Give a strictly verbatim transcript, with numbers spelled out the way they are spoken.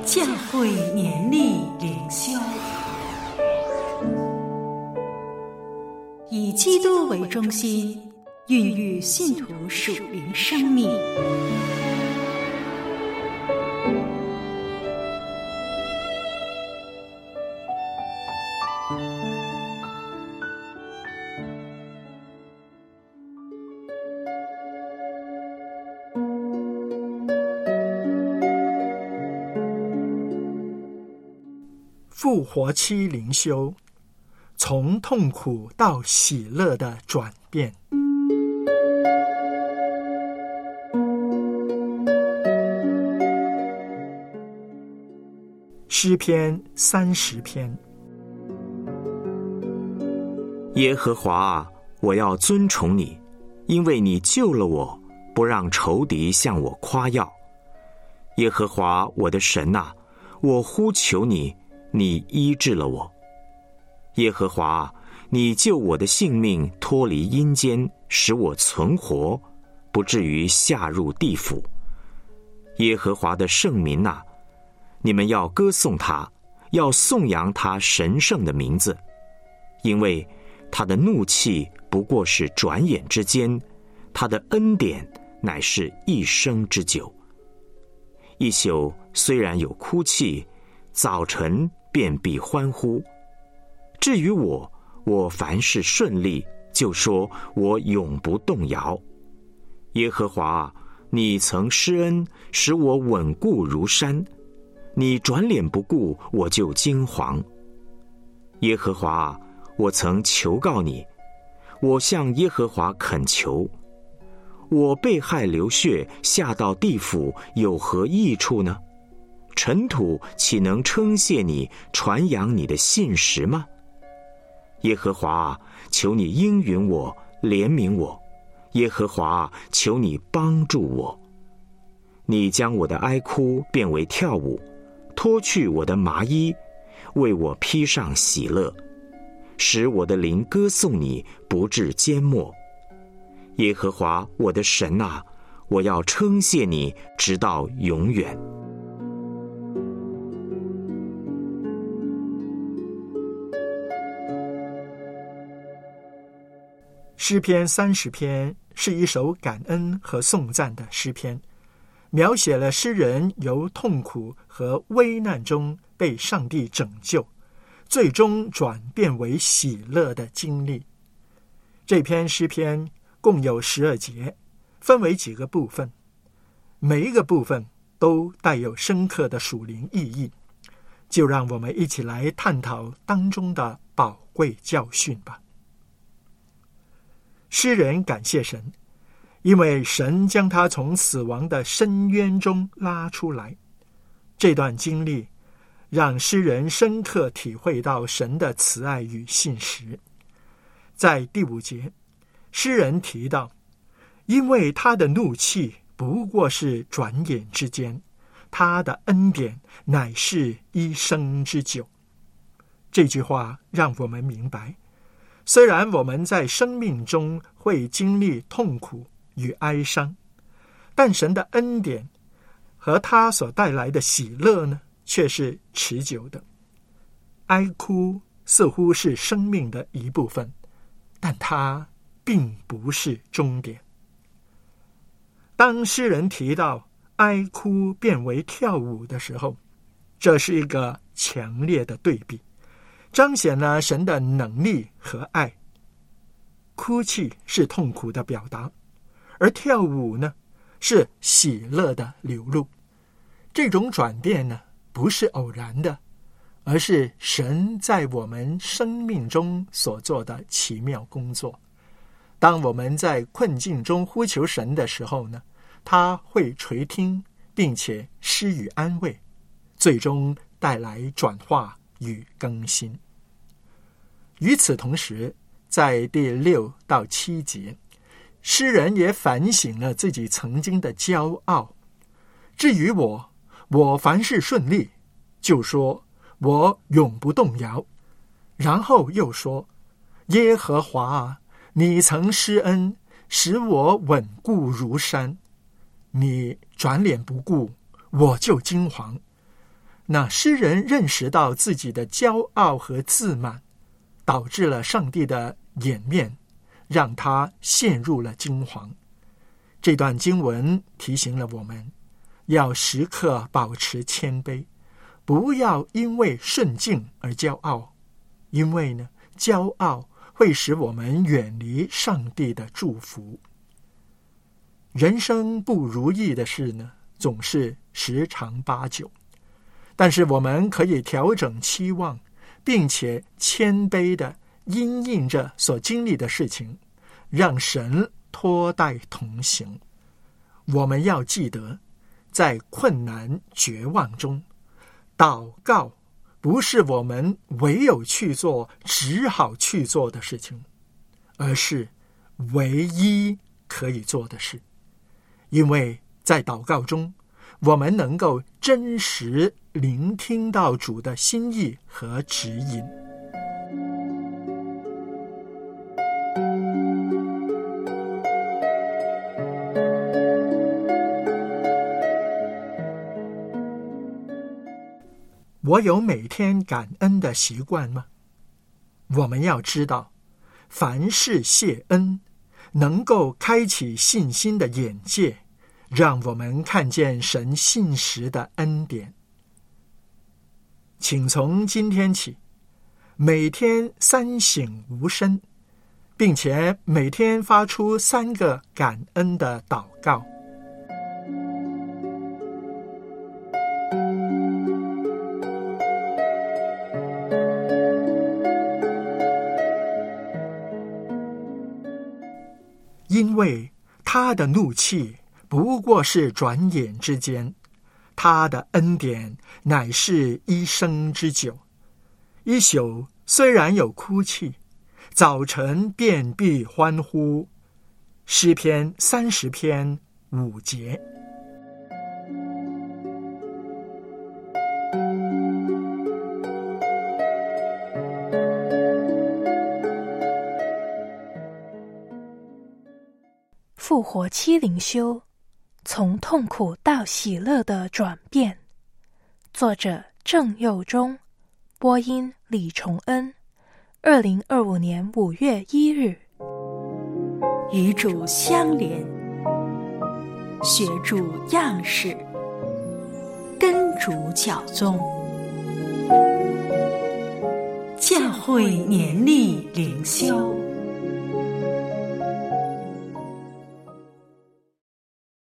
教会年历灵修，以基督为中心，孕育信徒属灵生命。 复活期灵修，从痛苦到喜乐的转变。诗篇三十篇。 耶和华啊，我要尊崇你，因为你救了我，不让仇敌向我夸耀。耶和华我的神啊，我呼求你，你医治了我。耶和华，你救我的性命脱离阴间，使我存活，不至于下入地府。耶和华的圣民啊，你们要歌颂他，要颂扬他神圣的名字，因为他的怒气不过是转眼之间，他的恩典乃是一生之久。一宿虽然有哭泣，早晨便必欢呼。至于我，我凡事顺利，就说我永不动摇。耶和华，你曾施恩，使我稳固如山，你转脸不顾，我就惊惶。耶和华，我曾求告你，我向耶和华恳求，我被害流血，下到地府，有何益处呢？尘土岂能称谢你，传扬你的信实吗？耶和华啊，求你应允我，怜悯我。耶和华啊，求你帮助我。你将我的哀哭变为跳舞，脱去我的麻衣，为我披上喜乐，使我的灵歌颂你，不至缄默。耶和华我的神啊，我要称谢你，直到永远。 诗篇三十篇是一首感恩和颂赞的诗篇，描写了诗人由痛苦和危难中被上帝拯救，最终转变为喜乐的经历。这篇诗篇共有十二节，分为几个部分，每一个部分都带有深刻的属灵意义。就让我们一起来探讨当中的宝贵教训吧。诗人感谢神，因为神将他从死亡的深渊中拉出来。这段经历让诗人深刻体会到神的慈爱与信实。在第五节，诗人提到，因为他的怒气不过是转眼之间，他的恩典乃是一生之久。这句话让我们明白，虽然我们在生命中会经历痛苦与哀伤，但神的恩典和他所带来的喜乐呢，却是持久的。哀哭似乎是生命的一部分，但它并不是终点。当诗人提到哀哭变为跳舞的时候，这是一个强烈的对比，彰显了神的能力和爱。哭泣是痛苦的表达，而跳舞呢，是喜乐的流露。这种转变呢，不是偶然的，而是神在我们生命中所做的奇妙工作。当我们在困境中呼求神的时候呢，他会垂听，并且施予安慰，最终带来转化与更新。与此同时，在第六到七节，诗人也反省了自己曾经的骄傲。至于我，我凡事顺利，就说我永不动摇。然后又说，耶和华啊，你曾施恩，使我稳固如山，你转脸不顾，我就惊惶。 那诗人认识到自己的骄傲和自满，导致了上帝的掩面，让他陷入了惊惶。这段经文提醒了我们，要时刻保持谦卑，不要因为顺境而骄傲，因为呢，骄傲会使我们远离上帝的祝福。人生不如意的事呢，总是十常八九，但是我们可以调整期望，并且谦卑地因应着所经历的事情，让神托带同行。我们要记得，在困难绝望中，祷告不是我们唯有去做只好去做的事情，而是唯一可以做的事。因为在祷告中，我们能够真实聆听到主的心意和指引。我有每天感恩的习惯吗？我们要知道，凡事谢恩，能够开启信心的眼界，让我们看见神信实的恩典。请从今天起，每天三省吾身，并且每天发出三个感恩的祷告。因为他的怒气不过是转眼之间，他的恩典乃是一生之久。一宿虽然有哭泣，早晨便必欢呼。诗篇三十篇五节。 复活期灵修，从痛苦到喜乐的转变。作者郑佑中，播音李崇恩。二零二五年五月一日。 与主相连，学主样式，跟主脚踪。教会年历灵修。